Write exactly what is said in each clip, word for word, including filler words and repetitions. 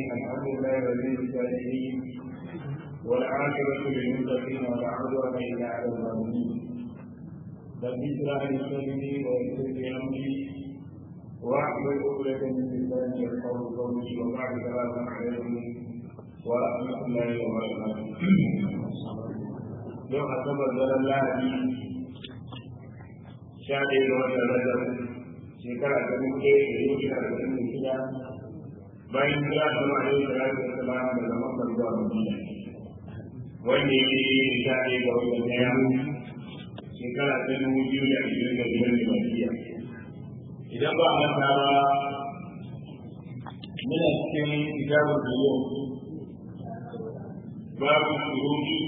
الحمد لله الذي الصالحين والعاقبة للمتقين ولا عدوان إلا على الظالمين. رب اشرح لي صدري ويسر لي أمري واحلل عقدة من لساني يفقهوا قولي وبعد السلام عليكم ورحمة الله وبركاته. يوم أصبر ذل الله شاهد وتنزل shekara ta dubu ɗaya da yau da arba'in da shida bayan kira da ma'aikata da salatu da salama daga makar zuwa madina wanda ya yi sha ɗaya ga watan ɗaya shekara ta dubu biyu da ashirin da biyar da basiya idan ba a manta ba muna cikin kitabun da yau babu shuruɗi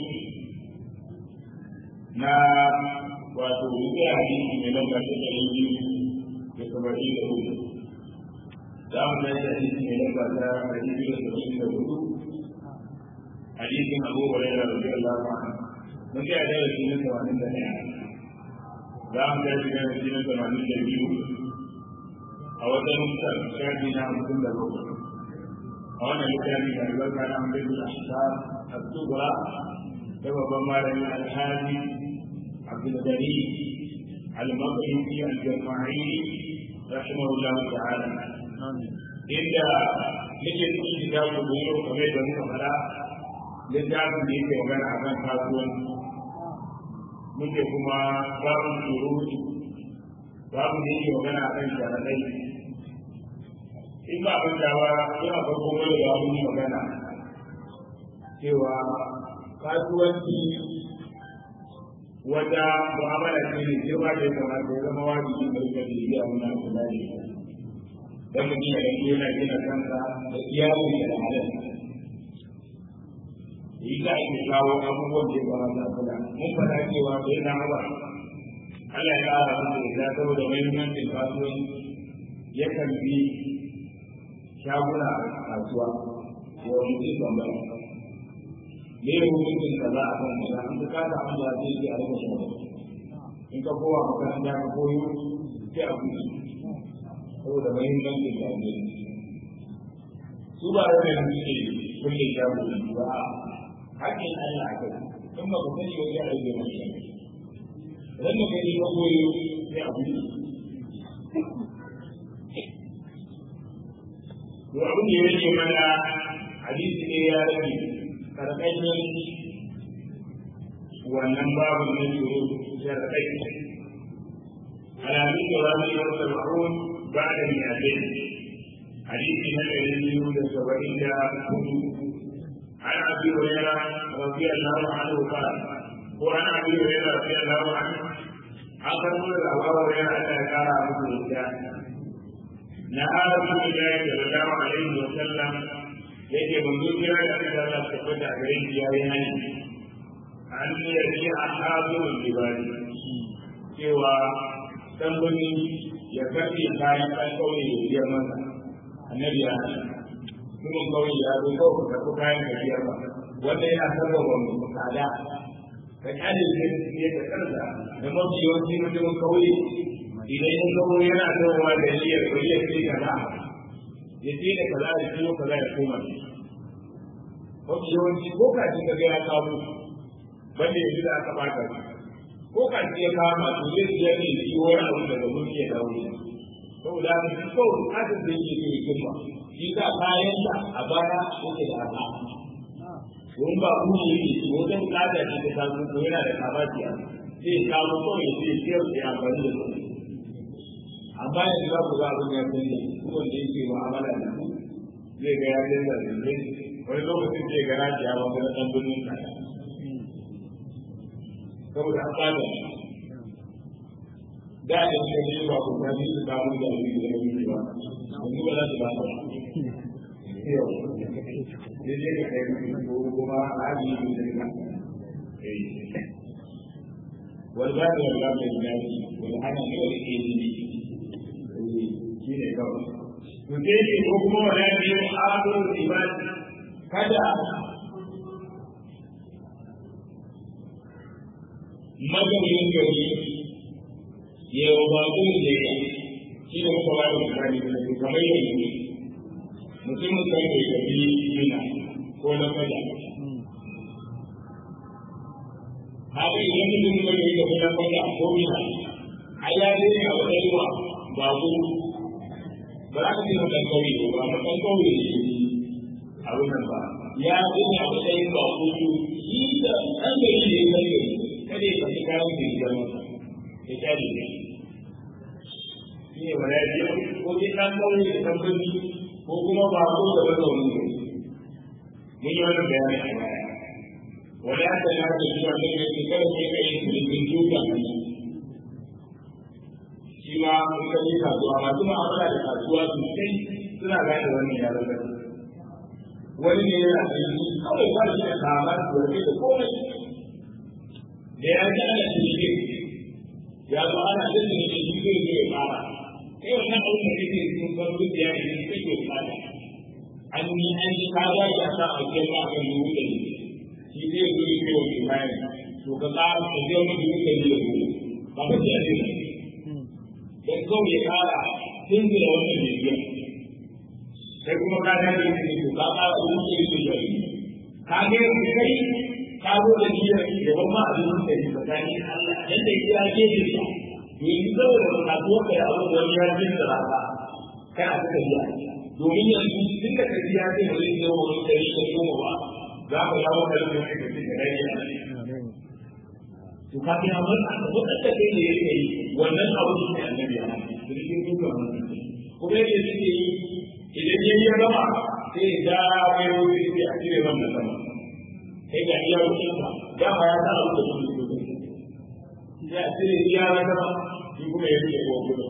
na wato wuce hadisi mai lamba ta ɗari biyu da saba'in da hudu za mu tashi hadisi mai lamba ta ɗari biyu da saba'in da hudu hadisin Abu Hurairah radiyallahu anhu mun ga darasi na tamanin da ɗaya za mu tashi darasi na tamanin da biyu a wata nukta shafi na hamsin da bakwai a wannan littafi da albarka na hamsin da ashkar al-kubra da babban malami alhaji Abdul Ghani al-Maqdisi al-Jama'i rahimahullah ta'ala inda nake cikin kitabu da yau kamar da muka fara littafin da yake magana a kan kasuwanci muke kuma babin shuruɗi babin da yake magana a kan sharaɗai in ba abin da ba yana farko wani da abin magana cewa kasuwanci wata mu'amala ce ne sai ba da ya kamata ya zama wajibi da rika da iya wannan kula da ita dan mutum ya ga yana gina kansa da iyali da halal yi da ake kawo abubuwan da ya kamata a kula mun faɗa cewa bai na ba Allah ya ƙara masa da saboda muhimmancin kasuwanci yakan bi shaguna a kasuwa ya wani zai tambaya me ya hukuncin da za a kan kaza an ka kasa an da zai yi a rika shi in ka kowa makaranta ka koyo sai a kuɗi saboda muhimmancin da ne su ba da ne suke kulle shago ba hakkin Allah a kai in ba ka sani ba ya rage mai shi idan ka kai ka koyo sai a kuɗi to abin da ya rage mana hadisi ne ya rage karkashin wannan babu na shuru sharɗai alamun da wani yau da ma'un ba da miyatai hadisi na ɗari biyu da saba'in da hudu an abi hurairah radiyallahu anhu qala ko an abi hurairah radiyallahu anhu an karɓo da abu hurairah Allah ya kara musu yadda na rasulullahi sallallahu alaihi wa sallam yake manzo kira da Allah ta tabbata a gare shi yayin hani an yi shi a hazurul ibadi cewa dan wani ya karbe kayan kan kauye ya biyar masa annabi ya ce kuma kauye ya zo ko ka ko kayan ka biyar ba wanda yana sarrafa mu kada ka kale shi ne da karza da mafi yawanci mutumin kauye idan ya kawo yana dawowa da niyyar kauye sai kaza ya ce da kaza da ciwo kaza ya koma mafi yawanci ko kaji ka ga ya kawo banda yanzu da aka baka ko kaji ya kama to zai ji ne shi wani abu daga mulki ya dawo saboda haka shi kawai bukatar da yake yi kuma shi ka kayan da a baya yake da haka don ba ku ne yake shi wata bukata ce ta taso ko yana da kabaciya zai kawo kawai zai siyar da amfani da su amma yanzu za ku ga abin ya sanya wanda yake mu'amala da su zai ga ya canza da zai wani lokacin zai ga rashi a wani ɗan birnin kaya saboda an tsada da da shi ne ba ku sami su samu da wani da wani ba wani ba za su ba ba yau ne ne ka kai ko kuma hali ne da ka wal ba da Allah mai nabi wal hana ne wal ilmi shi ne kawai to sai ne ko kuma wala ne akhirul ibad kada maganin gari ya yi ba zai da ya shi da muka ba da misali da su kamar yanzu mutumin kai ne ga bi yana ko na kada haka idan mutum kai ne ga bi na kada ko yana ai ya ne a wajen ruwa ba ku ba za ka ce mutan kauye ba mutan kauye ne abin nan ba ya ne a wajen ba ku shi da an gari ne kai ne kada ya fi kayan da ya masa ya kyale ne shi ne wala ya ko ke ɗan kauye da ɗan birni ko kuma ba ko da ba zaune ne mun yi wani bayani a baya wala ya tsaya da shi wanda ya ce kada ke kai sulhun duka shi ma mun ga yi kasuwa masu ma'amala da kasuwa sosai suna gane wannan yaran da wani ne yana da yi kawai ba shi da kama da wani da komai da ya ji ana cikin ya zo ana da cikin shi zai zo ya fara kai wannan abin da kake cikin farko da ya yi kake fara an yi an yi kaza ya sa a cikin ba kan dubu da ne shi zai zo ya kai wani bayan to ka tsara ka je wani dubu da ne da ku ba ka ce ne dan kawai ya kara tun da wannan ne biya sai kuma ka da ne to ka tsara dubu da ne da ka ga kai ka zo da niyyar da ban ma abin da ke tsakanin Allah dan da ya ke ji yanzu saboda kasuwar da abu da wani yankin da raka kai a suka biya domin yanzu duk da kaji ya ce wani zai wani dari da goma ba za ka yawo da wani da ke da rage a to ka fi hamar a tabbatar da kai da yake yi wannan abu da ke annabi ya hana da cikin duka wannan kuma yake suke yi idan ya yi gama sai ya kai wani sai a cire wannan sama sai ga iya rukunta dama ya sa abu da kuma ya ce ya rana shi kuma ya rike ko gudu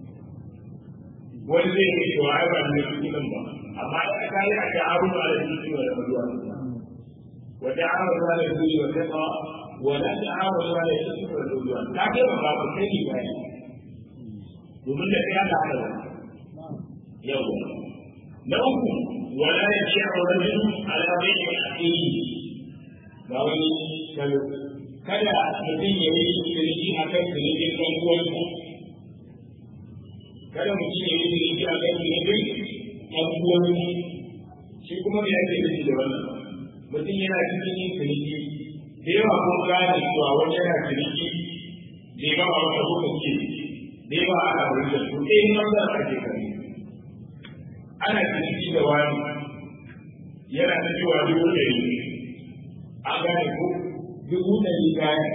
wani zai yi cewa ai ba ne cikin ba amma ya kai a ga abu da Allah shi ne da ruwa wa ta'awadu ala al-birri wa taqwa wa la ta'awadu ala al-ithmi wal 'udwan ta ke ba ba kai ne ba domin da ya da Allah yau na uku wala yash'u rajul ala bay'i akhihi ba wani kalu kada mutum ya yi shirki a kan zunubin ɗan uwansa kada mutum ya yi shirki a kan zunubin ɗan uwansa shi kuma me ake nufi da wannan mutum yana cikin yin shirki da yawa ko gane cewa wani yana shirki da ya gama wata lokaci da yawa ana wurin da su ɗaya nan za a ke kare ana shirki da wani yana ta cewa dubu ɗari an gane ko dubu ɗari kayan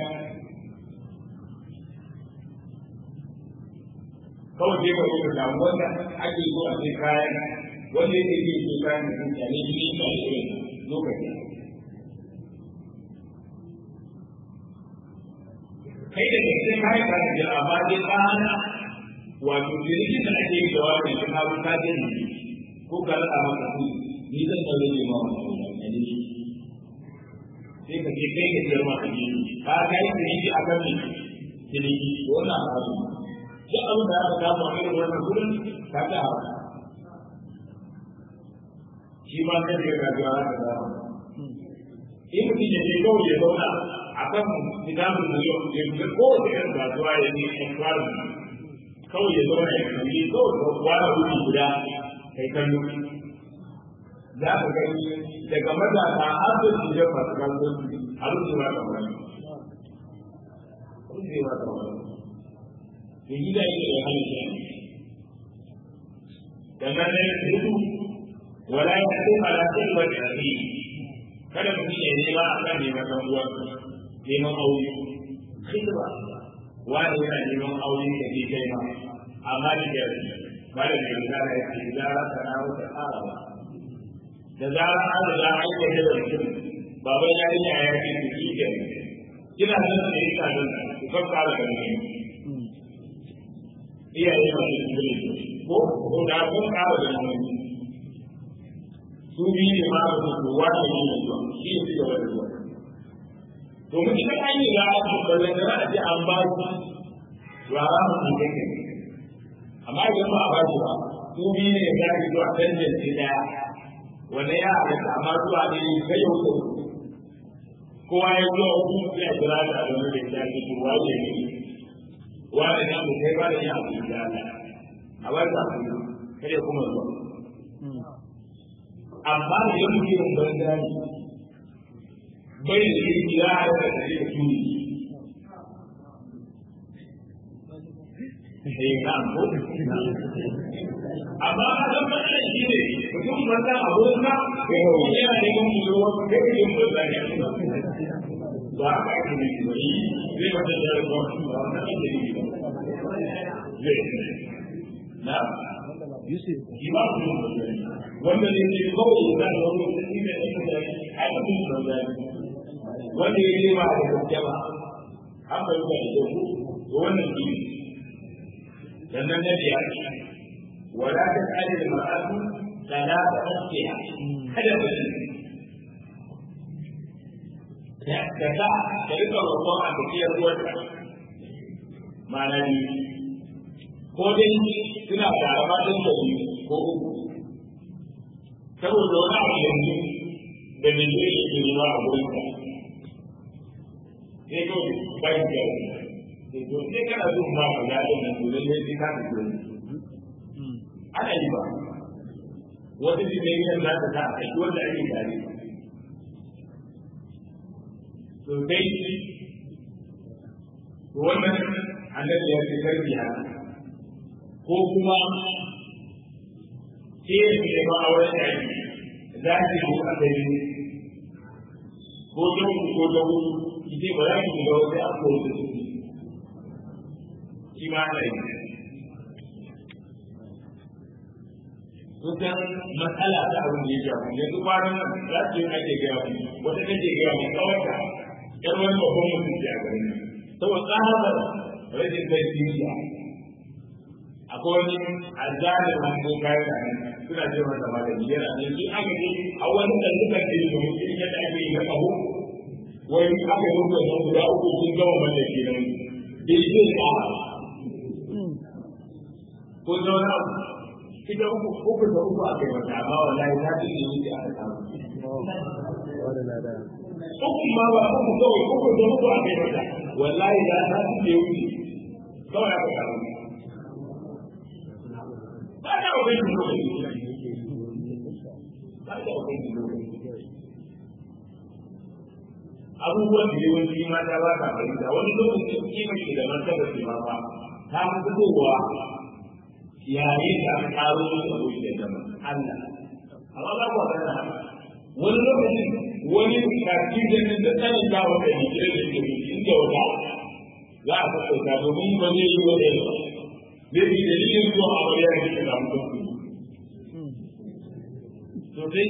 kawai sai ka zo da wanda ake so a sai kayan wanda yake yi so kayan da mutane shi ne ba shi lokaci kai da ke sai kayan ka da amma dai ka hana wato jirgin da ake yi da wani da ka bi ka gani ko ka rasa maka su ni zan ɗaure ne ma wani ne sai ka ce kai ka ce ma ka ji ka kai ciniki a kan ciniki wannan abu duk abin da aka samu a irin wannan gurin ka ta hawa shi ma sai ka ga ga ka da in mutum ya ce kawai ya zauna a kan kitabun da yau ya ga kowace irin kasuwa ya ne a kwarin kawai ya zauna ya kalli kawai ka ware wuri guda kai kallo za ka gani daga matasa har da su jefa su kasuwanci a rufe ba kamar rufe ba kamar to yi da yake da hannun shi daga nan ya hudu wala ya ce ala silba da abi kada mutum ya nema a kan neman ɗan uwan neman aure silba wani yana neman aure da ke kai ma amma da ke ba da ke zara ya ce zara ta na wata ƙara ba da zarar an riga an yi da mutum baban yarinya ya ce ku shi ke kina son da yi tsarin ku kan fara da mutum iyaye masu cikin ko ko da kun fara da mutum su biyu ne ma su ku wani ne da zuwa shi ne su gaba da zuwa to mutum da an yi ga a cikin da za a ce an ba su rara mu an kai kai amma idan ba a ba shi ba su biyu ne ya ga zuwa tantance daya wanda ya halatta amma zuwa ne kai yau ko kowa ya zo ku ya jira da abin da ya ce ko waje ne wanda ya mu kai ba da ya abu da Allah a wanda kai kuma zuwa amma da yau mutum banza ne bai da shi ya haɗa da shi da tuni eh na ko amma a zan fara shi ne mutum banza abota ko yana da yin mutum wanda kai yin banza ne ba a kai ne ba yi zai wata da ba na ne na Yusuf imamu wanda ne ke kawai da wani mutum ne da ya yi banza wanda ya yi ma da jama an bai da shi wannan shi dan nan da ya wala ta kare da ma'azu kana da gaskiya kada ba ya da ta da rika roƙon a cikin ruwanta ma'ana ni ko dai suna da rabatan da ko uku saboda wani abu yanzu da ne zai yi ruwa a gurin ka sai ko bai da sai ko sai kana zuwa ma ka ga da nan dole ne sai ka fito ana yi ba wata ji ne yana da ta a shi wanda ake tare to dai wannan annabi ya ce tarbiya ko kuma sai ya ce ba a wani aiki za ki yi a gari ko da ko da ide ba za ki ga wani abu da su shi ma ne kusan matsala ta abin da ya shafi yanzu kwanan nan za su yi ake gaya wata kake gaya mai kawata yar wani babban mutum ce a garin saboda tsahabar rashin kai siriya akwai wani azalin hanko kayan da suna ce masa magani yana ne shi aka ce a wani da suka ce domin shi yadda ake yi na kaho wani aka yi mutu da guda uku sun gama mallake nan bai zai tsara ko zauna ita uku uku da uku aka yi wata amma wallahi ta ce ne wuce aka samu uku ma ba uku kawai uku da uku aka yi wata wallahi da ta ce ne wuce kawai aka samu ba da wani lokaci ba da wani lokaci abubuwan da yawanci mata ba ta fahimta wani lokacin kima ke da martaba ce ma ba ta fi fitowa yayin da aka karo da gobe da zama Allah amma ba ku ga wani lokacin wani kafi da da tsanin da wanda ne da ke inda wata za a fito domin ba zai yi wa ɗaya zai yi dalilin zuwa a wani yanki da samu sauki sosai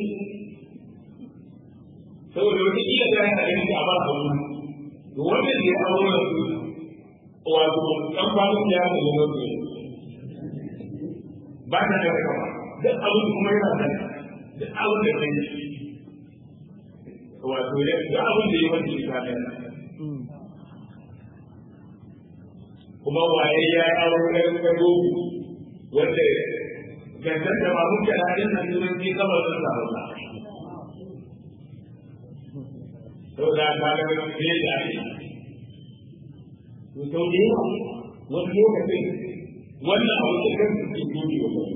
saboda wani iya da yana ganin da ba su to wannan da ya aure da su wato ɗan kwanan da ya ga yana su ba ta da kama duk abin kuma yana da duk abin da kai wato ya duk abin da ya wani ka ne kuma waye ya yi aure da gobe wanda gangan da babu kirarin nan durin ji kamar sun samu ba to da ka ga wani ne da ne to sau da yawa wani lokacin wannan abu da kan su ke gobe wa gobe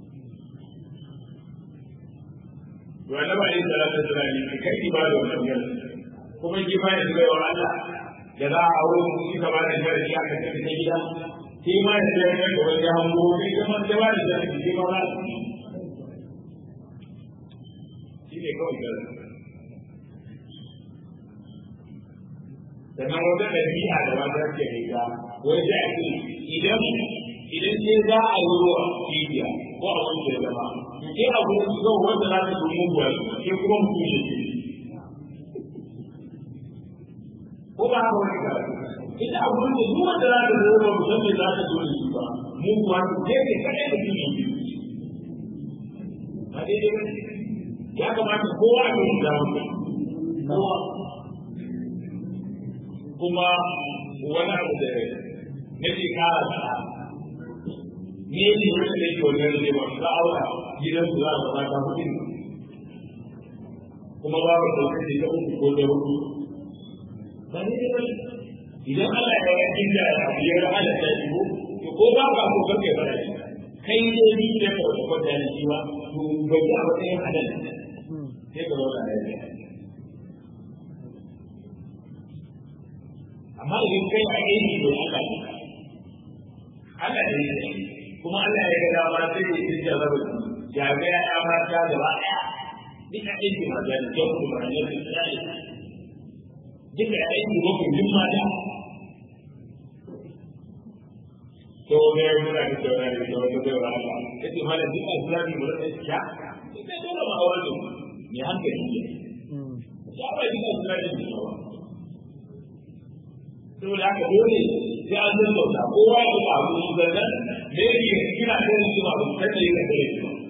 to annaba ne salatu alaihi wasallam kai ba da wannan kuma ki ba da wa Allah da za a aure mu shi gaba da jari ya ka tafi gida shi ma da jari da wani hango shi kuma da ba da jari shi ma ba shi ne kawai da sannan wata ɗabi'a da wata ke riga wani da ake idan idan sai za a yi ruwa cibiya ko a wani da zama ke abu da su zau wanda za ta domin muguwa ke kuma mutum ya ce ko ba haka wani karatu ita abu da duk wanda za ta zo ba mutum ne za ta zo da shi ba muguwa ke ke kaɗai da mutum ya ce ba daidai ba ya kamata kowa a yi da mutum kowa kuma wani abu da nake kara da ne ne wanda yake wannan ne ba za a aura gidan su za a zama ta mutum kuma ba ka ɗauki da ta uku ko da hudu ba ne ne idan Allah ya yi inda ya ga Allah ta yi ko ba ka ko kake ba kai ne ni da ka wata kwata ne shi ba to bai ya wata yin halal sai ka zauna da shi amma idan kai a aiki to Allah ne Allah ne kuma Allah ya ga dama sai ya tinja rabu ya ga ya ma ta gaba daya duka aiki ma da kyau kuma ne sai duka aiki ko kun ma da to ne mun ga to ne to to to Allah kace mallan duka islami mun da sha sai dole ma awalo ne hankali ne ya ba duka islami ne to da ka dole sai an san bauta kowa ya ga abu da nan ne ne kina da shi ba ku kace ka dare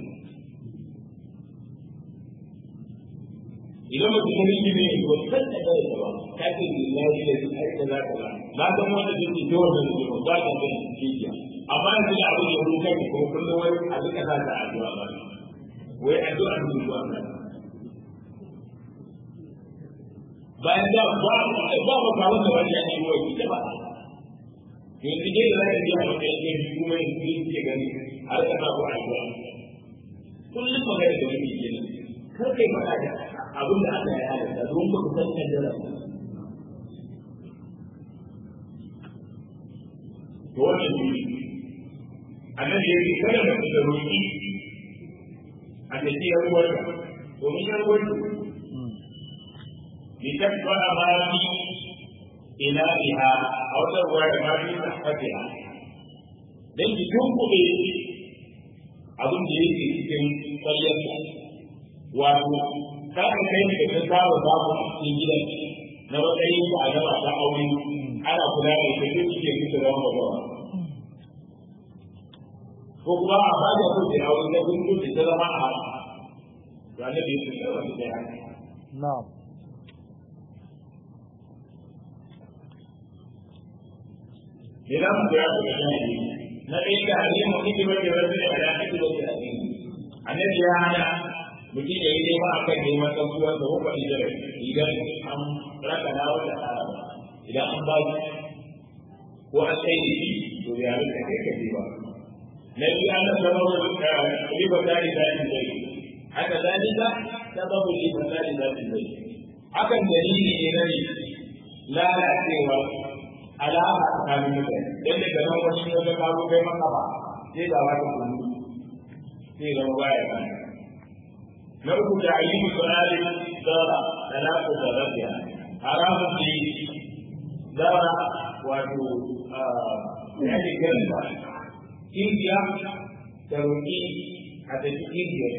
idan mutum ne ne ne ko sai da dare ba kace lillahi da sai da zaka ba na san wanda yake da wannan ne ba ka da kiyaye amma da abu da ku kai ko kullum wai a duka za ta addu'a ba wai addu'a ne ko Allah bayan da ba ba ba kawo da wani ne wai ita ba yanzu dai da zaka ji a wata yake kuma in kun ce gani har ka ba ku addu'a kullum magana da wani ke nan kar kai faɗa da abin da Allah ya halatta don ba ku san kaddara to wannan ne annabi ya ce kada da ku roki a cikin yarwar domin yarwar لتكبر ما في إلهها أو تروى ما في صحتها dan ki tunkuɗe abin da yake cikin ƙwaryarsa wato ka ka kai da ka saba babu a cikin gidan na matsayin ka a gaba ta aure ana kula da ita duk suke kusa da wani ko kuma a ba da kuɗi a wani kun kuɗi ta zama a haka to annabi ya ce wani da haka na'am إذا ما جاء بالجاهل نبي كهذه مكتوبة برسول على كتب التأثير الذي هذا مكتوب إليه ما أكد ما تقوى فهو إذا إذا أم ركنا ولا إذا أم بعد وأشيء ويعرف كيف نبي أن سبب لبطال ذات البيت حتى ذلك سبب لبطال ذات البيت حتى الدليل إليه لا يأتي alama tsakanin mutane yadda da nan wani yau da kawo kai maka ba sai da wata kuma sai da baya ba na uku da ayyukan su'ali zara talaqu da rabiya haramun ne zara wato ya ce gaba kingiya da roƙi a da kingiyar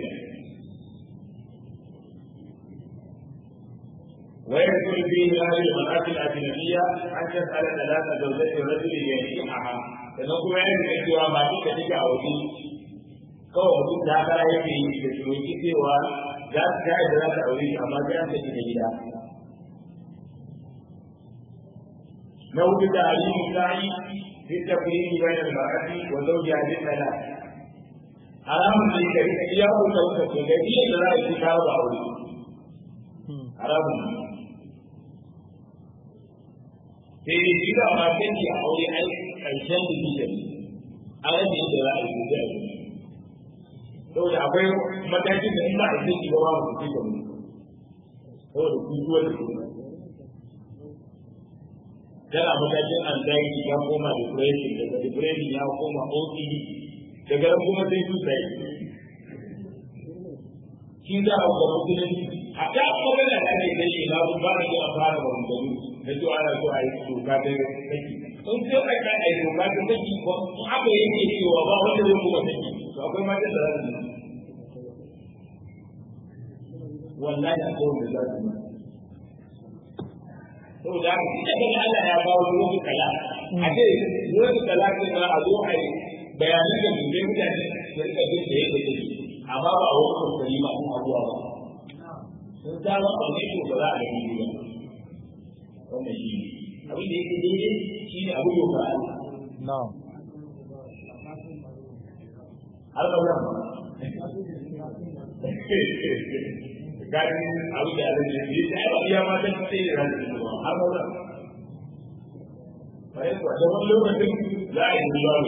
ويدخل فيه هذه المرأة الأجنبية أن تسأل ثلاث زوجات الرجل ينكحها فنقول يعني أنت ما فيك تلك أوتي kawai mutum da haka yake yi da shoki cewa za su kai da za ta aure shi amma sai an tafi da gida na hudu da alimu sa'i fi tafiyyi bayan al-mar'ati wa zawjiha bi salat haramun ne kai iya ko ta wuce ko ga iya da za a ci kawo aure haramun sai dai shi da ma sai ki aure ai karshen da kike a rage da za a yi da saboda akwai matakin da in ba a sai ki ba ba ku ci da mu saboda ku zuwa da ku kana matakin anxiety ya koma depression daga depression ya koma O C D daga nan kuma sai su sai shi da ga mutum a ta kuma da ake da shi na ba da ya fara da mutum da to ana so a yi doka da kake in sai ai ka ai doka da kake ko haka yake cewa ba wanda zai kuma kake to akwai mata da zai wallahi akwai wanda zai to da idan Allah ya ba wa ruhu kala a ce ruhu kala ne ma a zo a yi bayanan da dole mutane su rika jin da yake take amma ba a wani kokari ba kuma abuwa ba sun ta ba a ne to ba za a yi ba wannan shi abin da yake daidai shi ne abu yau ba na'am har ba ba gani abu da Allah ya yi sai ba ya ma ta sai da har ba bai ko da wani lokacin za a yi babu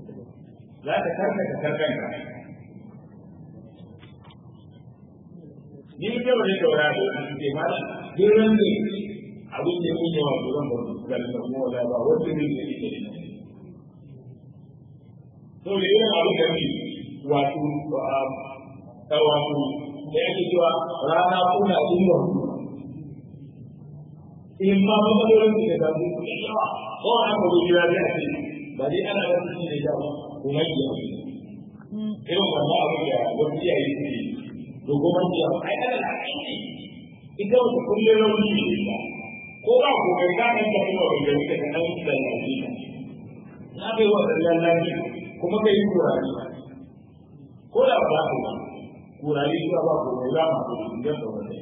za ta karka ta karkan ka ni ke wani daura da wani ke mala duran da abin da yake yawa duran ba da kuma wala ba wanda ne ke yi to da irin abin da ni wato a wato da yake cewa rana kuna duwa in ma matsalolin da ga su yawa ko an ga gudu ya ce ba dai ana da shi da yawa kuma yi irin wannan abin da wani iyaye suke dogon jiya ai ana da aiki ita wata kullum rauni ne ko ba ko kai ka kan ta kuma da kake da nan da lafiya na bai wa da lafiya kuma kai kurari ko da ba ku kurari ba ba ko da ma ko da to ne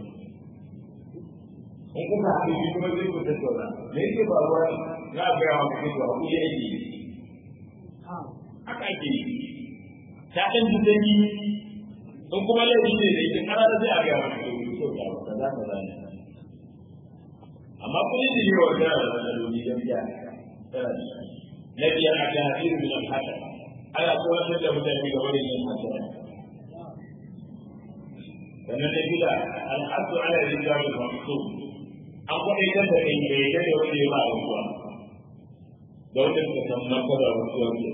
in kuma a yi kuma zai ku ta tsora me yake ba ruwa na ga yawa ku to ku yi aiki haka ake ta dan dudani in kuma laifi ne da yake kana da zai a ga wani to da kaza kaza ne amma kuma da yawa da dalili da biya na biya a tahrir min al-hasan ala kowace da mutane ga wani yin hasan sannan da bila al-hasu ala rijal al-maqsud an kwaɗe da da kai da yake da wani ba ruwa da wanda suka san makara ruwa ne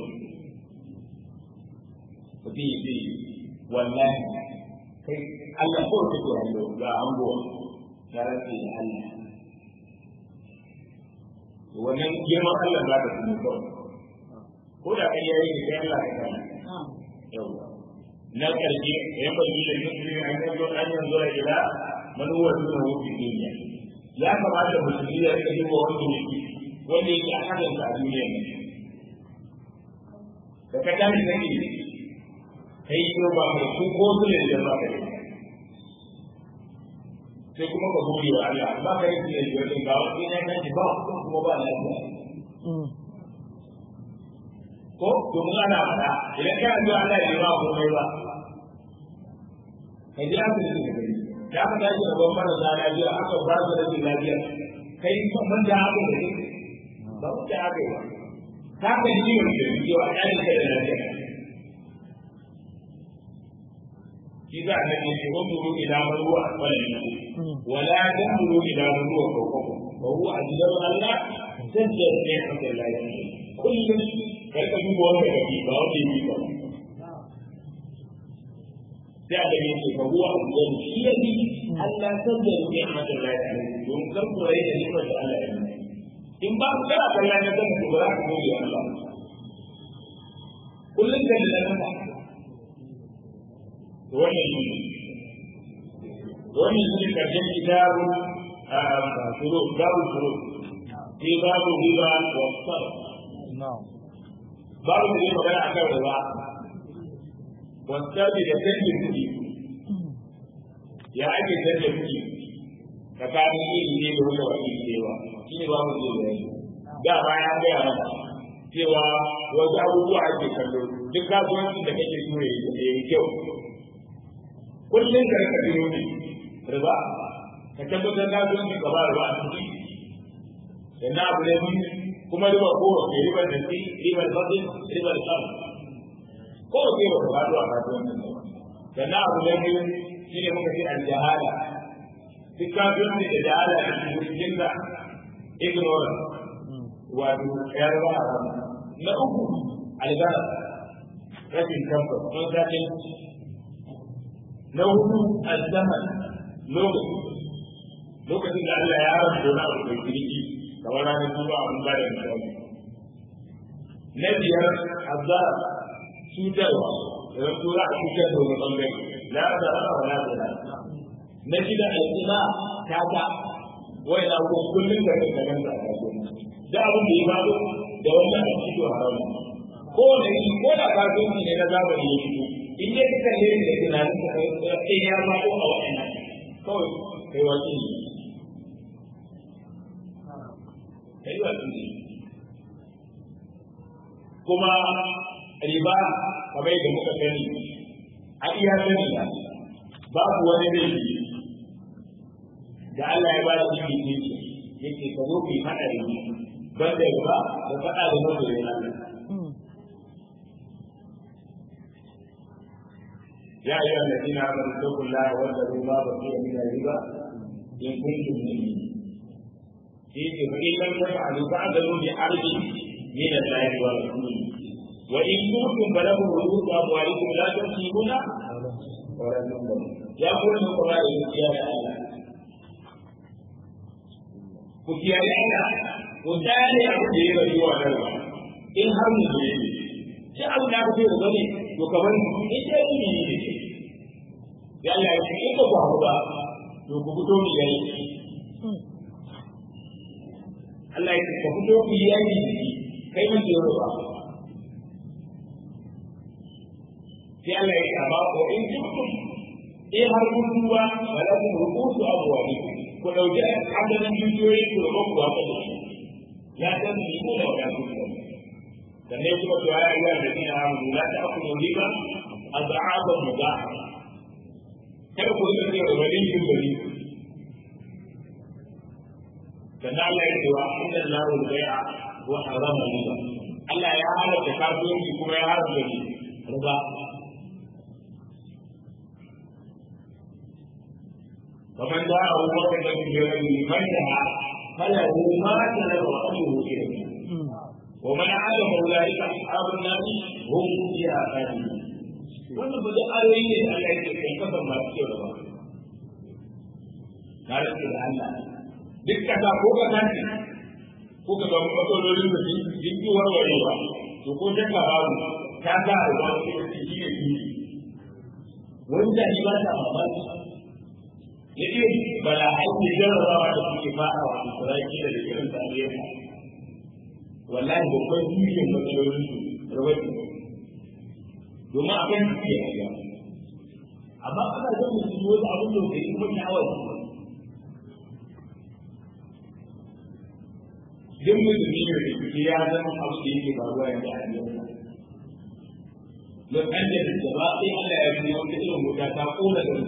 kuti bi wallahi kai Allah ko ta ko hallo ga ango ya rafi Allah wannan girman Allah za ka kuma kawai ko da kai yayi da Allah ka kana yawa na karshe ya bayyana da musulmi an yanzu an yanzu ila man huwa dunahu fi dunya ya kamata musulmi ya rika duba wanda yake wanda yake a kan sa a duniya ne da ka tashi kake kai ko ba mai ku ko su ne da ba kai sai kuma ka gode wa Allah ba kai ne da yake ga wani ne kan ba kuma ba lafiya ko kuma ana fada idan ka ji Allah ya ba ko mai ba kai ya fi da kai da ka dace da ban fara da lafiya aka ba su da lafiya kai mun da haka ne ba ku da haka ba ka ka ji mun da cewa ai da lafiya إذا الذي ينظر إلى من هو أسفل منكم ولا تنظروا إلى من هو فوقكم وهو أجدر أن لا تنزل نعمة الله كل فلتكن بوضع كثير بوضع كثير الذي فهو أجدر الذي أن لا تنزل نعمة الله ينكر عليه نعمة الله إن بعض كلا فلا نتنزل ولا تقول يا الله كل كلمة wannan wannan shi karshen kitabu a shuru babu shuru sai babu riba wa sar babu da magana akan riba wasta da canjin kuɗi ya ake canjin kuɗi tsakanin iri ne da wanda wani cewa shi ne babu zai bayani da bayan gaya mana cewa wasu abubuwa ake kallo duk kasuwancin da kake so ya yi kyau kullum ka rika biyo ne riba ka tabbatar da zuwa ka ba riba a ciki sannan abu ne kuma riba ko ke riba da shi riba da fadin riba da sam ko ke ba ka zuwa ka zuwa nan sannan abu ne shine muka ce al jahala duk ka zuwa da jahala a cikin da ignorance wato yar ba na uku al-gara rashin tabbata don sakin na hudu al-zaman lokaci lokacin da Allah ya rabu da abu da kirki kamar ranar zuwa an ba da misali na biyar azab cutarwa da tura a cutar da wani bangare la zarara wa la zarara na shida al-ima kaga wai na ko kullun da kake ganta a kasuwa da abin da ya bado da wannan a cikin haramu ko ne ko da kasuwanci ne na zamani ya fito in dai kika yi da tunanin ka kai ya ma ko a wannan kawai kai wani ne kai wani ne kuma riba kamar yadda muka sani a iya sani na babu wani laifi da Allah ya ba da shi ne yake ka zo ki hada da ni banda riba da fada da masoyin Allah يا أيها الذين آمنوا اتقوا الله واتقوا ما بقي من الربا إن كنتم مؤمنين فإن لم تفعلوا فاعتذروا بحرب من الله ورسوله وإن كنتم فلكم رؤوس أموالكم لا تمسكون ولا تنظرون يا كل القبائل يا الله ku kiyaye Allah ku tare abu da ya bari wa Allah in har mu ne sai abu da ku yi gani to kamar in dai ni ne ya Allah ya ce ko ba ba to ku fito mu yayi Allah ya ce ku fito ku yayi kai mun ji ba sai Allah ya ce ba ko in kuntum in har kun duba walakum ruqusu abwalikum ku dauki hadarin dukiyoyi ku da ku wata da shi ya san ni ko da wata ku da ne kuma to ya yi da ni a mu la ta ku riba azaba muda kada ku yi da wani yin bari dan Allah ya ce wa inna Allahu al-bai'a wa harama riba Allah ya halatta kasuwanci kuma ya haramta riba فمن دعاه وقت من منها فله ما تلف امره اليه ومن عدم اولئك اصحاب النار هم فيها خالدون wannan ba da ayoyi ne da Allah yake kai kafa masu kyau da ba na rike da Allah duk kasa ko ka tanti ko ka ga matsalolin da sun yi warwarewa to ko ta ka babu ta ga da wani shi ne shi wanda ni ba ta mamaki yake bala aiki jarrabawa da suke fara wa Isra'ila da irin tarihi wallahi babban tushen matsalolin su rawaito domin abin da ke yi amma ana zan musu wani abin da ke kuma shawar duk musulmi ne da ke ya zama abu da yake faruwa yanzu a duniya lokacin da gaba sai Allah ya fi wata irin wuta ta kona da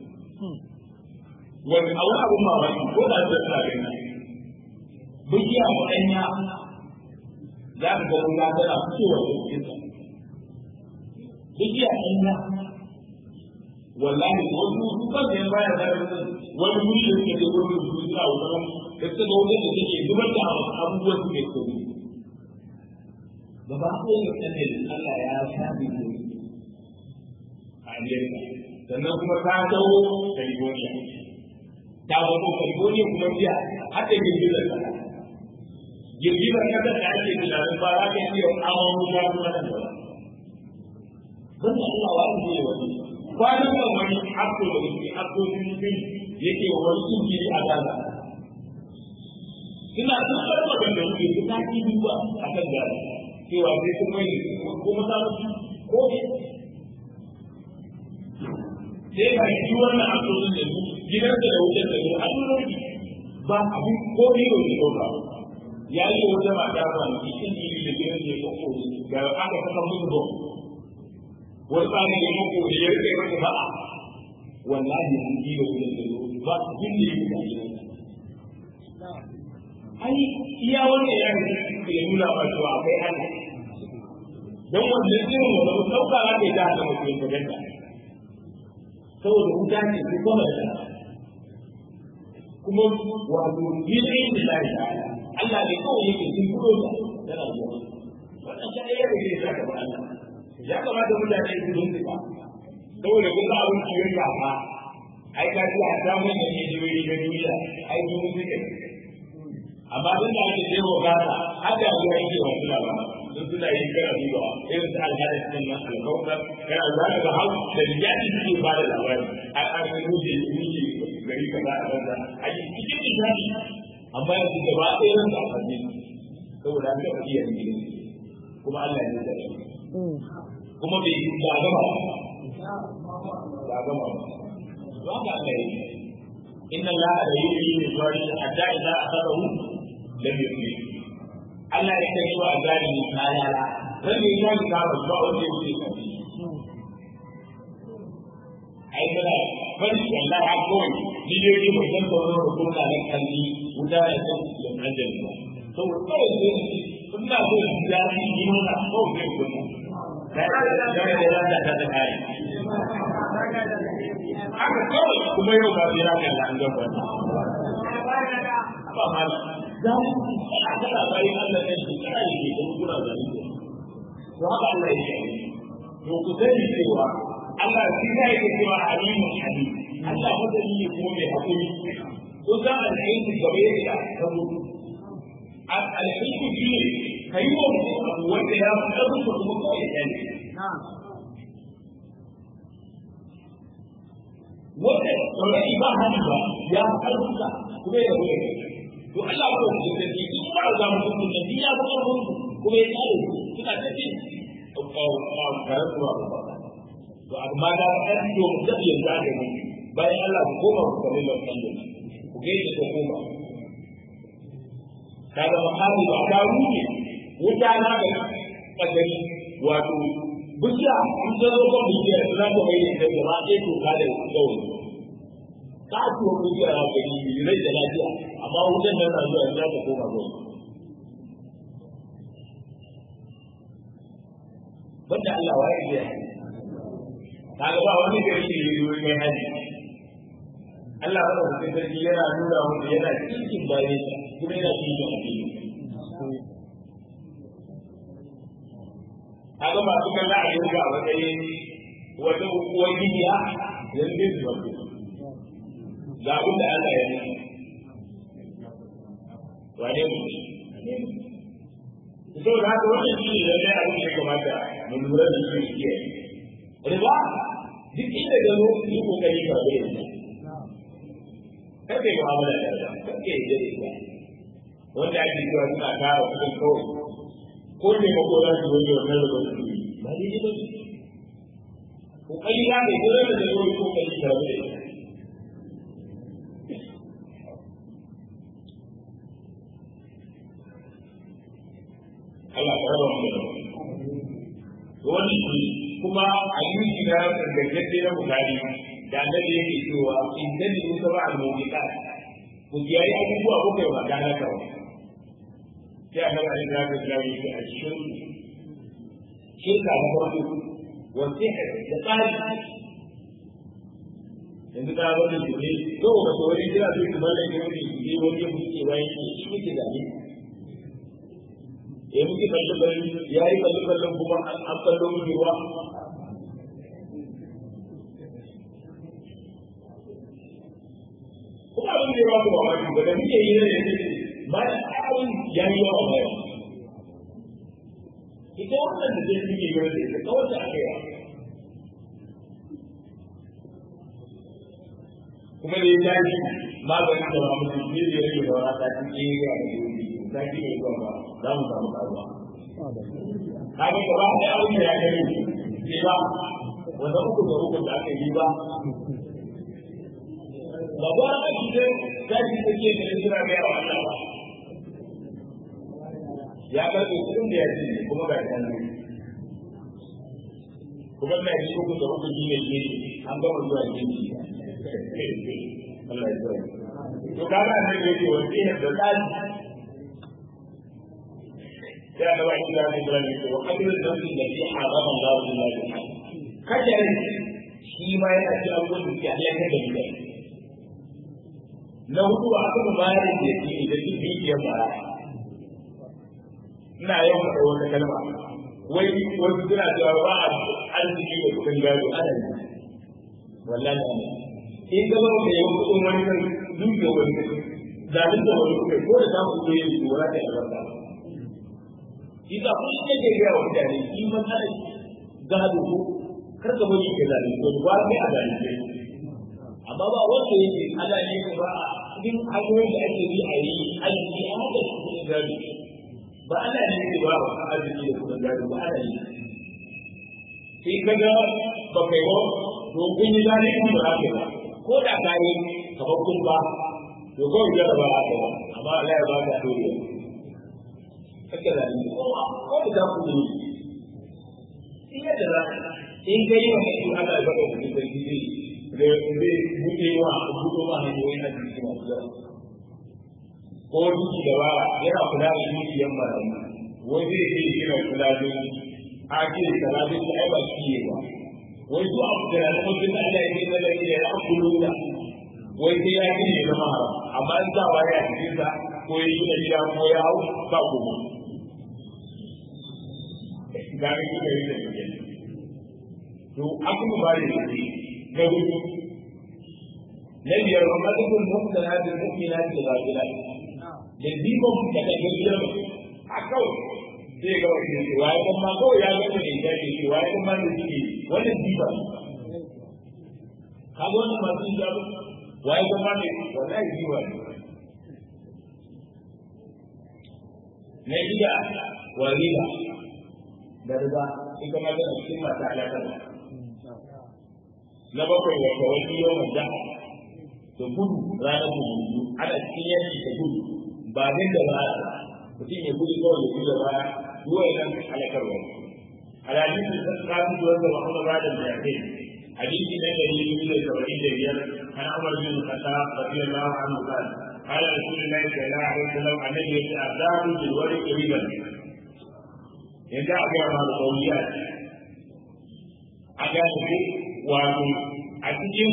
wani a wani abin mamaki ko da zai tsare na bigiya waɗanya za ka ga wuta tana fitowa da cikinsa bigiya ɗanya wallahi wasu dukkan da ya bayar da wani wuri da suke da wani su suna wutan da suka ga wajen da take zubar da abubuwan su ke tsoro gaba ɗaya da ɗan Allah ya shafi ne a Amerika sannan kuma ta dawo California ta wato California kuma jiya har da girgizar kasa girgizar kasa da ake tunanin ba za ka iya awon ruwa kuma nan da wanda Allah wa ne wani kwanan nan wani hakko da wani hakko ne yake wani injiri a Gaza suna sun karɓa da da wuce su taki duba a kan Gaza cewa sai sun mai kuma ta ko ne sai ka yi wannan hakko da gidan da wuce da a duniya ba abin ko ne ne ko ba ya yi wata mata ba cikin jiri da gidan da ko da aka saka musu ba wani tsari ne ko da ya rike masa ba wallahi an ji da wuce da ba abin da yake da gidan ai iya wannan ya yi da nuna ba cewa akwai hali dan wannan din wanda ku dauka za ka yi da haka mutum da ganta saboda wuta ce ko kuma da kuma wato bidai da Allah Allah ne kawai yake cin kudo da tana zuwa wannan shi ya rage shi ga Allah ya kamata mutane su dinka saboda kun ga abin ciwon kafa ai ka ji a samun da ke jiyoyi da duniya ai duk suke amma dan da ake cewa gasa har da zuwa yake wa kula ba sun suna yin kana duba irin su alhada cikin nan alkawta kana za ka ga hau da riyaji suke ba da labari a ƙarfin wuce wuce gari kaza a banza a cikin nishadi amma yanzu gaba ɗaya ran da aka saboda an taɓa iya yin kuma Allah ya tsare kuma bai da gama da gama ba ka Allah ya inna Allah la yuhyi al-zalimin hatta idza akhadahu lam yuflih Allah ya tsare wa zalimi kaya la ran ne ya ga ba ba wanda ya ce ai kana wani Allah ya koyi ni dai ne mai san tsoro da kuma da kalli wuta da san da ajali to kawai ne ina so da ni mun na ko ne ko da da da da da kai haka kawai kuma yau ba zai raka da an gaba ba ma za mu a kada bayan Allah ne shi kana yake da kuna da ni to haka Allah yake to ku sani cewa Allah shi ne yake cewa alimun halim Allah wanda ne kuma mai hakuri ko za a yi gaba yake da sabo al-ilmu shi kai wa wanda ya fara kuma kai ne wanda already ba hali ba ya karbuka kuma ya wuce to Allah ba ku da shi in ba za mu ku da ya ba ku kuma ya kare kina da shi to ko ma karatuwa ba to amma da an yi mu da ya ga da bayan Allah ku koma ku kalli lokacin ku ga shi ko koma kaga mahali ba ta wuce wuta na ga kadari wato buja in da zo kan buja za ta mai da gaba ɗaya to ka da kawai ka ci wa buja a gari rai da lafiya amma wutan nan na zuwa za ta koma zuwa banda Allah wa ya yi kaga ba wani da yake yi mai hali Allah ba da sarki yana nuna mu yana cikin bayan kuma yana cikin addini kaga ba su kalla a yau ga matsayin wata uwar gidiya yanzu su ba ga abin da Allah ya yi wane mu so da haka wannan shi ne lallai abin da ya kamata mu lura da shi shi ke riba duk inda da zo yi kokari ka rabu da ita kar kai mu'amala da ita kar kai da ita wanda ake cewa suna tara kuɗin kawai ko ne makoran su wani wannan da ba su yi ba ne ba su kokari ya mai gurin da zai yi kokari ka rabu da ita Allah ya rawa mu wani shi kuma ayyuki da dangantacce na bukari da annabi yake cewa in dani mun saba al-mubiqat ku kiyaye abubuwa ko kai ba gana kawai sai annabi alaihi salatu wasallam yake a cikin shirka da farko wace da tsari yanzu ta zo da shi ne to ba to wani jira zai kuma da yake ne wani yake ce bayan shi shi da ne ya muke kallon bari ya yi kallon kallon kuma an kallo muke ruwa kuma abin da ya ba ku mamaki ba da muke yi ne ba da abin ya yi yawa ba yawa ita wannan da zai suke yi wanda ita kawai da aka yi kuma da ya tashi maganin da ba mutum ne da ya rage da wani sati ke yi a cikin zaki mai zuwa ba za mu samu karuwa. Kaga gaba da abin da ya gani ne ba wanda uku da uku da aka yi ba. Babu a kan shi zaki ta ke da suna mai yawa Allah ba. Ya karɓe kuɗin da ya ce kuma ga kan ne. Kuma na yi uku da uku shi ne ke an gama zuwa jinki. Allah ya tsare. To kaga nan ne ke wani da tsari يا نبي الله إبراهيم وقبل النفس التي حرم الله بالله كجر فيما يأتي أول في أهلك بالله لو هو أكبر مال التي التي في جماعة لا يوم أول كلمة وين وزنا جواب أنتي وكل جاد أنا ولا لا إن كما هو يوم أول من يوم أول ذلك هو يقول كل شيء يقول ولا تعلم Ita kun ce ke ga mutane shi matsala gado ko kar ka bari ka zalunci ko ba kai a zalunci amma ba wanda yake ala ne ko ba din hanyoyin da ake yi a yi aiki a haka cikin gado ba ala ne ko ba a arziki da kuma gado ba ala ne sai kaga ba kai ba to kun yi zalunci ba haka ba ko da kai kamar kun ba to ko ya ba haka ba amma Allah ya ba ka dole kake da ni ko ko da ku ne in ya da in kai wa mai Allah ya baka da sarki zai zai buɗe wa buɗe wa ne wai a cikin wannan ko duki da ba yana kula da dukiyan marayu wai zai yi yana kula da ake da rabin da ai ba shi ba wai zuwa abu da na mutum Allah ya ce da ya ya kullu da wai sai ya ce ya zama haram amma in za wa ya cikin sa ko ya yi da gida ko ya hau ba kuma ga ni da yi da ke to abu ba da shi ga gudu na biyar wa madukul mu'minatul mu'minatul ghafilat da dibon da kake gida a kawai sai ga wani ne waye kuma kawai ya ga ne da shi waye kuma da shi wannan diba ka ga wannan masu jabu waye kuma ne wallahi diba ne iya waliba da riba ita ma da cikin mata alaka na bakwai da kawai yau mai da to gudu ranar gudu ana cikin yanki da gudu ba ne da ba mutum ya gudu kawai ya gudu da baya duwa ya kan alakarwa alhadisin da ta fi wanda Muhammad Radin da yake hadisi na da yi da saba'in da biyar an Umar bin Khattab radiyallahu anhu qala qala Rasulullahi sallallahu alaihi wasallam annabi ya ce azabu bil wariq riban yanda aka ma da kauliya aga ne wato a cikin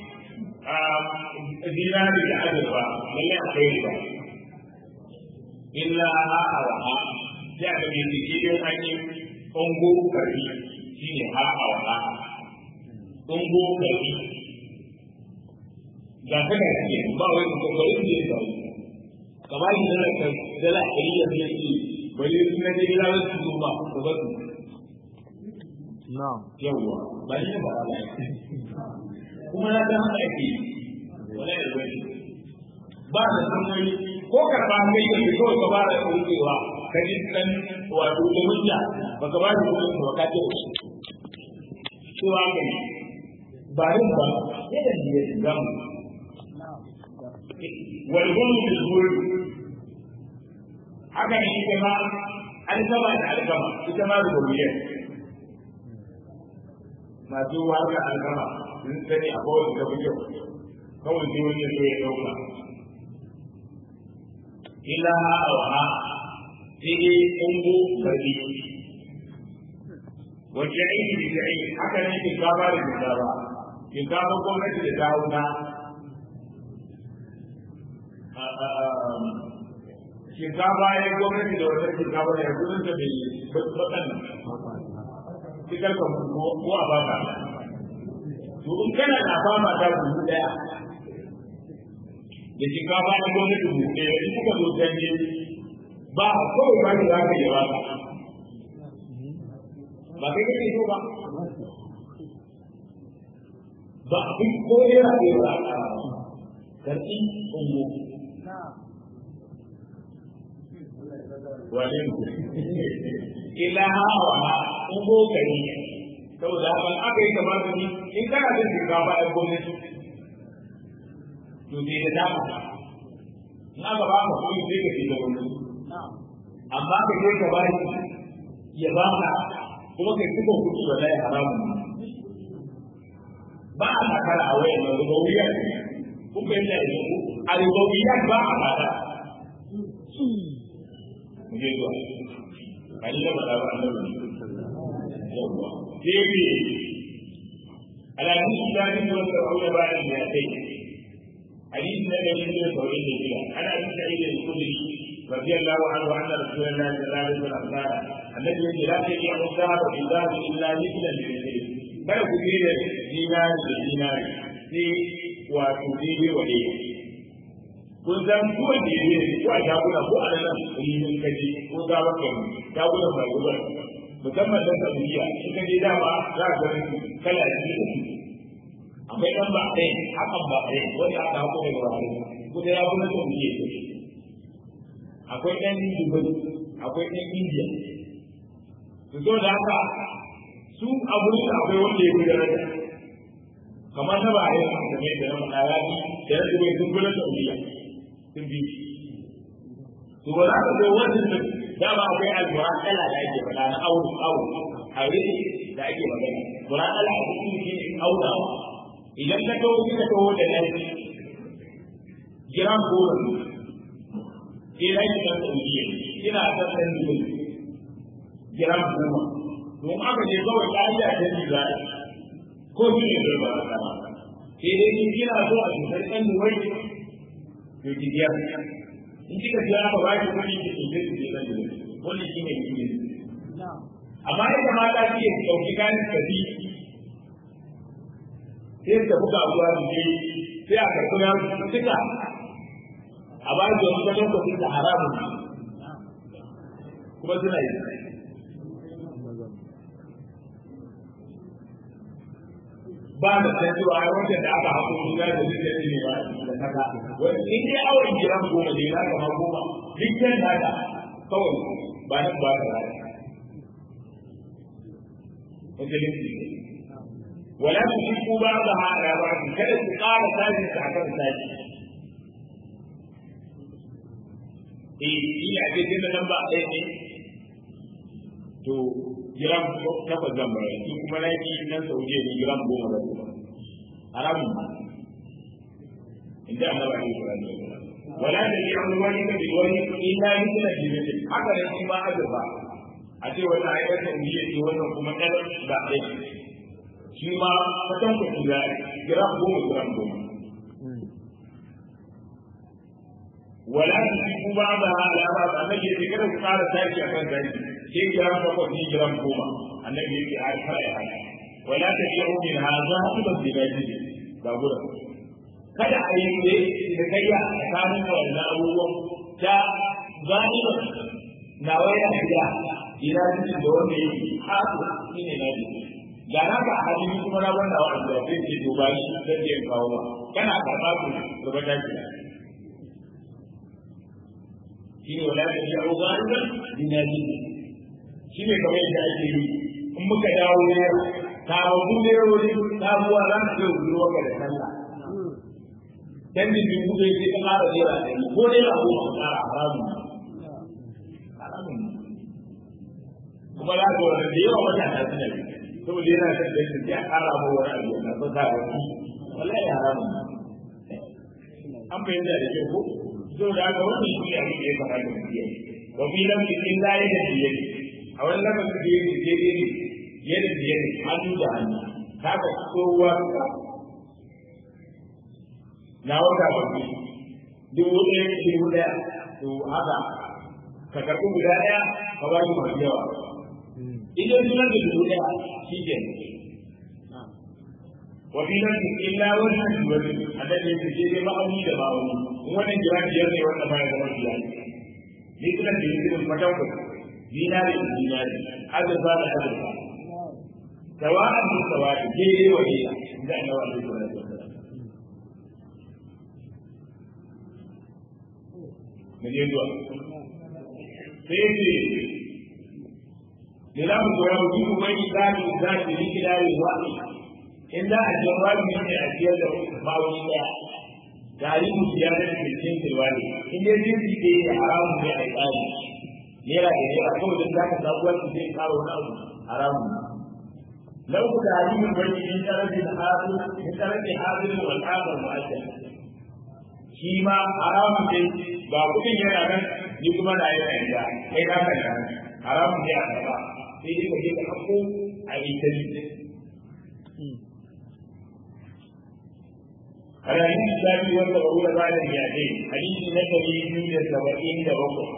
dinari da azurfa lalle akwai riba illa ha'a wa ha'a sai aka yi cikin hanyar ungo karfi shi ne ha'a wa ha'a ungo karfi ga ta ga ke ba wai ko bari ne ba ka ba ni da ka da la kai ya ne shi bari su ne da ila su ba ko ba na yawa ba ni ba ala kuma na da haka yake wala da wani ba da sanin ko karba kai da ko ka ba da rubewa ka ji kan wato da mutya baka ba da rubewa ba ka ce cewa kai ba rin ba yadda ne ya gamu wal gulu bil gulu haka ne ita ma alkama da alkama ita ma rububiyya masu warka alkama sun sani a kowace da kuke kawai sai wani ya so ya dauka ila ha'a sai dai ungo karbi wajen aiki da ke aiki haka ne ke gaba da ke gaba ke gaba gwamnati da dawo na ke gaba ya gwamnati da wata ke gaba da yanzu da bai bakan cikar ka ko a baka to in kana na fama ta buhu daya da shinkafa na gwamnati buhu ɗaya in kuka zo canje ba a kawai ba ki za ka yi ba ba kai kake so ba ba a duk ko ne ra ɗaya ba a karɓi ungo wane ku ila hawa ungo kari saboda ban aka yi kamar ni in kana jin shinkafa a gwamnati to sai da dama na ga ba ka koyi sai ka shiga wannan amma ka je ka ba shi ya ba ka kuma kai kuma kuɗi wallahi haramun ba a makara a wayan da rubawiya kun bai da shi a rubawiya ba a makara mu je zuwa kai da ba da annabi yawa sai ala ni da ni wanda aure ba ni ya kai حديث النبي صلى الله عليه وسلم عن ابي سعيد الخدري رضي الله عنه ان رسول الله صلى الله عليه وسلم قال الذي لا يبيع الذهب بالذهب الا مثلا لمثله بل كثير دينار بالدينار في وتدين وليه kun san ko da yake ko a shaguna ko a nan rimin kaji ko zabakan shagunan mai gubar musamman da tabiya in kaje dama za ka ga kala biyu akwai ɗan ba ɗaya hakan ba ɗaya wanda aka haƙo daga wani kusa ya kuma son biye akwai ɗan dubai akwai ɗan indiya su so da haka su abu da akwai wanda ya fi daraja kamar na ba ɗaya da mai da na maɗara bi da na dubai sun kula da uliya sun bi su ba za ka zo wannan da dama akwai alburan kala da ake faɗa na auru auru a rike da ake magana buran kala a cikin shi ne aunawa idan ka kawo kika kawo da nan giran goro ina yi kan tsoyiye ina ta san ne giran goma don aka je kawai kariya ta ji za ko shi ne da ba ta ba sai dai in kina so a cutar ɗan duwai to ki biya in kika biya ba ba ki kuɗi ki cutar ki ɗan duwai wannan shi ne kuɗi amma ita mata ce ki ɗauki kayan kafi sai ta buga zuwa su je sai a karɓi ya suka a ba da wani kashin kwatin da haramun kuma suna yi ba da san cewa ai wanda da aka haƙo guda da zai da ne ba da kaka wani in dai awon giran goma ne na kama goma duk yan haka kawai ba nan ba da rana musulunci wala su fi ku ba da hada ba kada su ƙara tashi su akan tashi eh ina ce tun da nan ba ɗaya ne to giram takwas zan bayar shi kuma na yi nan saudiya ne giram goma da goma haramun ba inda an gaba ne kuma ne wala da yi an wani ka bi wani illa yi suna jirin haka ne shi ma azurfa a ce wannan aikar saudiya ce wannan kuma ɗan da ɗaya shi ma fatan kuɗi da giram goma giram goma wala su fi kuma ba alama ba na ke kada ku ƙara tashi a kan zaki sai giram takwas ni giram goma annabi yake a kaya haka wala ta bi'u min hadha hatta bidaji ba gura kada a yi ne da kayya tsakanin wannan abubuwan ta zalima na waya da ila cikin da wanda yake hasu shine na ji da na ka hadisi kuma na banda wa da sai ce to ba shi sai ya kawo ba kana karba ku gaba ta ki shi ne wala ta bi'u zaliman binaji shi ne kamar yadda ake yi in muka dawo ne ta babu ne wani sabuwa za ta zai zuwa ga da sallah dan din dubu zai ce ta ƙara jera da ni ko dai abu ka ƙara haramun haramun kuma za ka wani da yawa mutane suna yi saboda yana kan da shi ya ƙara ma wani abu na ba za ka yi wallahi haramun an fahimta da kyau ko saboda haka wannan shi ne abin da ya kamata mu yi wa fi lamki illa yadda biyar a wani lamarin da yake daidai ne yadda da yadda hannu da hannu haka kowa ka na wata babu dubu ɗaya dubu ɗaya to haka ka karɓi guda ɗaya ka ba shi masu yawa idan sunan da dubu ɗaya shi ke wa fi nan illa wannan wani annabi ya ce dai ma'auni da ma'auni in wannan jira biyar ne wannan ma ya zama biyar ni kuma da yake da fatan dinari da dinari azurfa da azurfa sawa'an min sawa'i daidai wa daidai inda Allah wa alaihi wa sallam ne ne zuwa sai ce da lamu ko ya mutu wani zaki zaki ni kidari wa inda a jawabi ne a ciyar da mawuni daya gari mu ciyar da cikin tilwani in dai jinsi ke haramun ne a tsari nera da nera kawai don za ka sabuwar su zai karo wani abu haramun lau ku da hadimin wani in tarafi da hasu in tarafi hasirin wal'adar ma'ajal shi ma haramun ne ba kudin yana nan ni kuma na yana yanda kai na kan nan haramun ne a karba sai dai ka je ka hako a itali hadisi islami wanda ba wula bayan yaje hadisi na dari biyu da saba'in da bakwai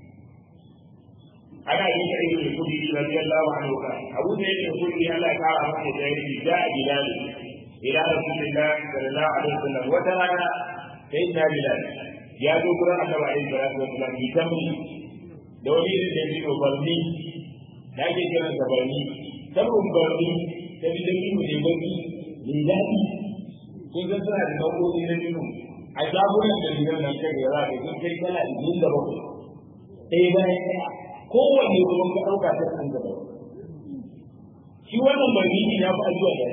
ana yi da ibn kudi radiyallahu anhu ka abu da yake kudi Allah ya kara masa da yake da bilal ila rasulillah sallallahu alaihi wasallam wata rana sai da bilal ya zo gurin annabi alaihi salatu wasallam ki tambi da wani da yake ko barni da yake kiran da barni sabon barni da bidin mu ne barni ne dadi kun ga suna da nau'o'i na dinu a jagoran da gidan nan kai da za ka kun kai kala ishirin da bakwai ɗaya bayan ɗaya kowanne kuma ka ɗauka ta kan gaba shi wannan barni ya fi ajuwa da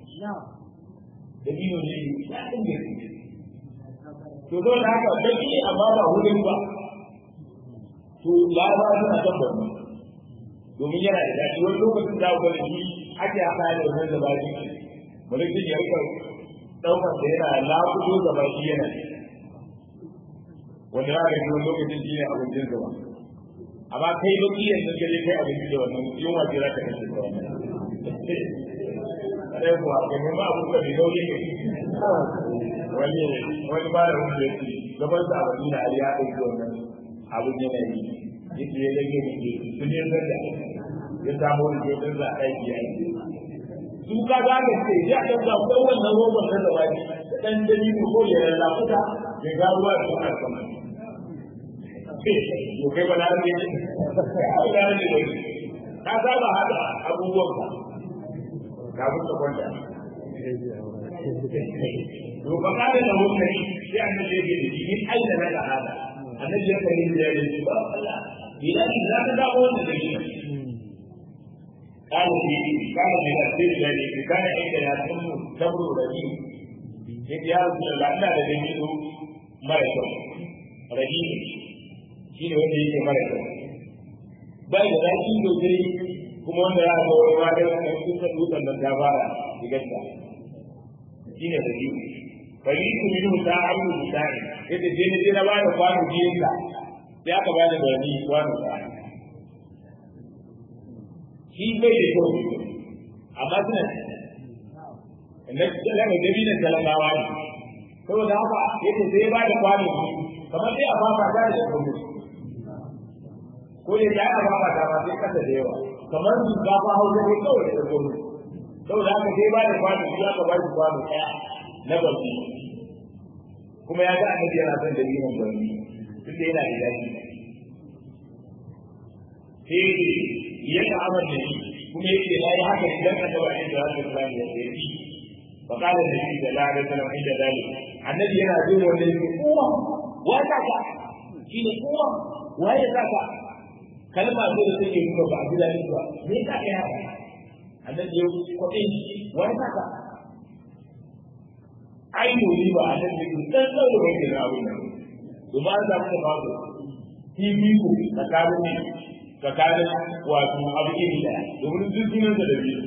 da dino ne ya ɗin da to zo da haka baki amma ba hudun ba to laraba suna son barni domin yana da daɗi wani lokacin da ku da shi ake haka da wannan da baki mulkin ya rika ɗaukar da yana lafuto da baki yana wanda ya ga wani lokacin shi ne abincin gaba amma kai baki yanzu ka je kai abinci da wannan yunwa ce za ka kashe da wannan sai kuwa ga nema abu da bai nauyi ne wani wani ba da wanda ya ce gaban sa a Madina Ali ya ɗauki wannan abun yana yi yake ya dage mu ke sun yi zanda ya samu wani ke zanda a aiki ya yi su ka ga ga ce ya ɗauka ko wannan roban na da baki da ɗan dalili ko ya lafuta ya ga ruwa da kuma sama yau kai ba na rage ne ka rage ne ka saba hada abubuwan ka kafin ka kwanta to ba ka da wannan sai annabi ya ce ni aina na da hada annabi ya kai da ya ce ba Allah idan za ka dawo wannan da shi kana shi kana da sai da ne kana inda ya tunu dabru rabi yake ya Allah da da ni to mara kyau rabi shi ne wanda yake mara kyau bai da zaki dogiri kuma wanda ya ga wani wani da su ta dutsen da ta fara digarta shi ne da biyu bai yi kuma yin ta abu da tsari yadda je ne na bada kwano biyu ka sai aka bada da wani kwano ka shi bai da kyau amma suna na daga gabi na talakawa ne saboda haka yadda sai ya bada kwano kamar sai a fama da da kuma ko da ya aka ba ta ba sai kasa da yawa kamar su gafa hausa ne kawai da gobe saboda haka sai ba da kwano shi aka ba shi kwano ɗaya na barci kuma ya ga annabi yana son dalilin barci duk da yana da daɗi sai ya ga amal da shi kuma yake na yi haka idan ka taɓa yin da haka islam ya sai shi fa qala nabi sallallahu alaihi wasallam inda dalik annabi yana jin wannan yake kuma wai kaka shi ne kuma waye kaka kalma ce da take nuna ba a ji daɗi ba me ka kai haka annabi ya kwaɗe wani haka ai nuni ba annabi ya san tsaro da wani na abin nan kuma an samu da babu tv ko tsakanin ne tsakanin wato abu iri ɗaya domin duk sunan da biyu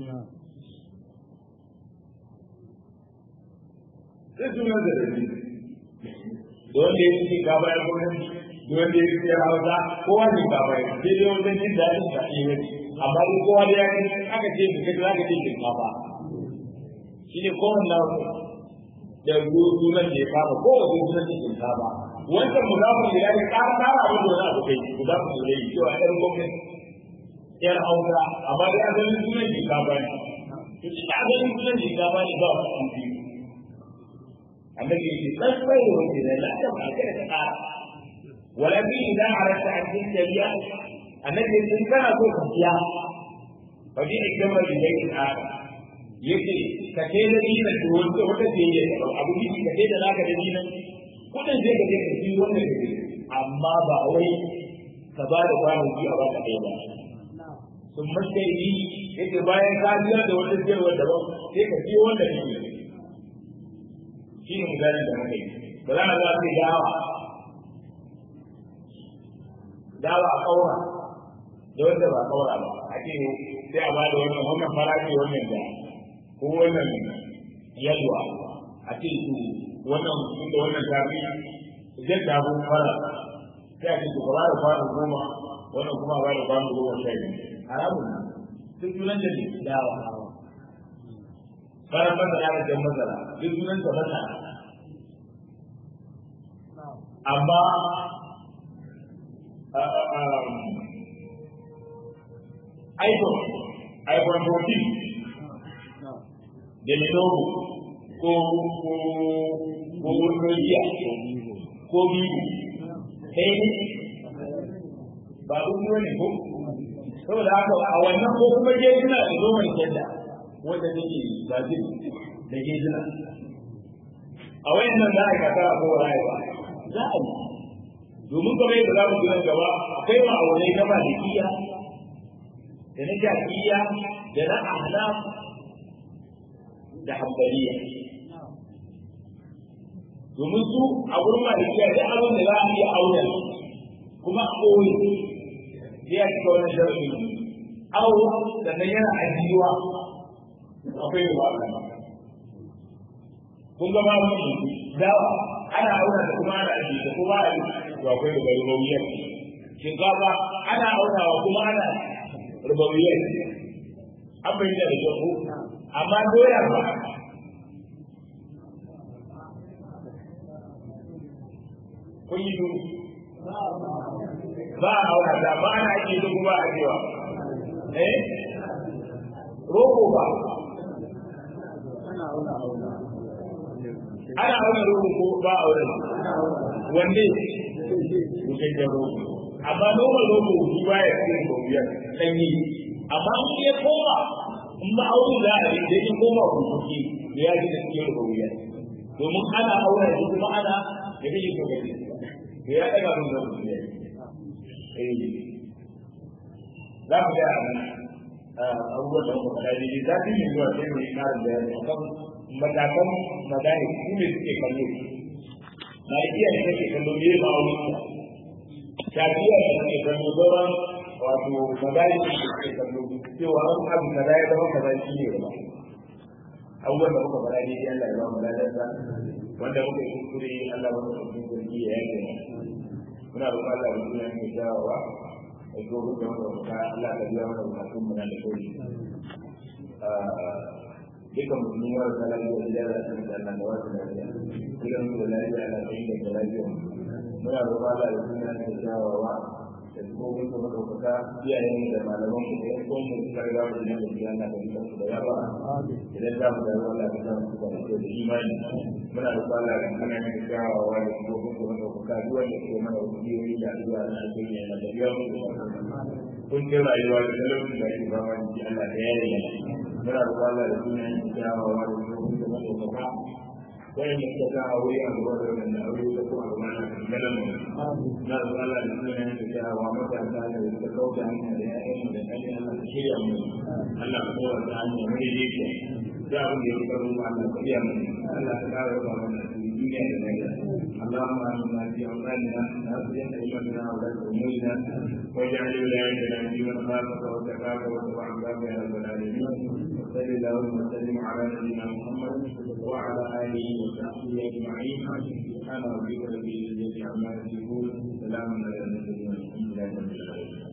sai sunan da biyu da wanda ya fi gaba ya gwamnati wanda ya fi hausa kowa ne ba bai sai dai wajen jin daɗin da ke yi amma dai kowa da ya ga aka ce ka kaji zaka ce shinkafa shi ne kowane na da sunan da ya kama kowace sunan da shinkafa wancan mudafin da ya ga ƙara ƙara abin da wani abu kai mudafin da ya yi cewa ɗan gwamnati ƴar hausa amma dai asalin sunan shinkafa ne to shi ta asalin sunan shinkafa ne ba wa ɗan biyu annabi ya ce ɗan bai da wani da lafiya ba kada ka ƙara ولكن إذا عرفت أن تشتري النبي إن كان سوء خفيا فدي إكتمل بشيء آخر يجري كتير دينا تقول وتسيء أبو بيجي كتير لا كتير كل شيء كتير كتير ولا كتير أما بعوي كبار كانوا في أبا كتير ثم تشتري يجري باين كذا دولة تسير ولا شيء كتير ولا كتير شيء مجرد ده بلا نزال في دعوة dawa a kaura da wanda ba kaura ba a ce sai a ba da wannan wannan farashi wannan da ko wannan yalwa a ce su wannan da wannan tafi zai tafi fara sai a ce su ba da fara goma wannan kuma ba da fara goma sha biyu haramun duk sunan da ne dawa fara masara da jan masara duk sunan da masara amma iPhone, iPhone fourteen, da Lenovo, ko ko ko Nokia, ko Vivo, sai ne ba duk wani ko saboda haka a wannan ko kuma ke suna da zoman kenda wanda take Brazil da ke suna a wayannan za a kasa ko rayuwa za a yi domin kamar yadda za mu ji nan gaba akwai ma'aunai na malikiya da na jakiya da na ahnaf da hanbaliya domin su a gurin malikiya da abin da za a iya auna kuma a ɓoye sai ya cika wani sharafi awo sannan yana ajiyuwa akwai da ba kun ga ba mu dawa ana auna da kuma ana ajiye da kuma a to akwai da rubawiyar shinkafa ana aunawa kuma ana rubawiyar an bayyana da kyau amma doya ba kun yi duru ba a auna da ba ana ake duk ba a cewa eh rogo ba ana auna rogo ko ba a auna wanne mutum da rogo amma normal rogo shi ba ya cikin gobiya sanyi amma in ya koma in ba auna za a yi da ya koma kusurki da ya ji da cikin gobiya domin ana auna shi kuma ana da kake so ka ji da ya ɗaga mun da gobiya za mu ga abubuwan da muka faɗa ne za su yi zuwa sai mai ƙarin bayani akan matakan magani su ne suke kallo na iya ne kake kallo ne ba wani shafiya da suke kallo sauran wato magani da suke kallo cewa an abu kaza ya zama kaza shi ne ba abubuwan da muka faɗa ne Allah ya ba mu ladarsa wanda muka yi kuskure Allah ba mu ɗauki sarki ya yake muna roƙon Allah ya tuna mu dawowa da gobe da wanda Allah ya biya mana bukatun mu na da kai duka musulmi wa da lafiya da da san da Allah da wasu lafiya kullum da lafiya da kai da lafiya muna roƙon Allah ya tuna mu dawowa da gobe da wanda iyayen da malaman ku da yan mu suka riga mu da lafiya Allah da biya su da yawa idan za mu da Allah ya tuna mu da imani muna roƙon Allah ya tuna mu dawowa da gobe da wanda duwan da ke mana wuriyoyi da addu'a na alheri na da biya mu kun ce rayuwa da talauci da ke bawa ni Allah da yare ne muna roƙon Allah da sunan kyawawa da kuma da madaukaka wani ne ka ga aure a gaba da wannan aure da kuma ga mana kalan mu na roƙon Allah da sunan kyawawa matasa da suka kauta hanya da ƴaƴan da kai Allah da shirya mu Allah ka kowa da hanya mai daidai da abin da ya karo mu Allah ka iya mu Allah ka kare mu wannan duniya da lahira اللهم آمنا في أوطاننا وأصلح أئمتنا وولاة أمورنا واجعل ولايتنا في من خافك واتقاك واتبع عبادك يا رب العالمين وصل اللهم وسلم على نبينا محمد وعلى آله وصحبه أجمعين سبحان ربك رب العزة عما يصفون سلام على المرسلين والحمد لله رب العالمين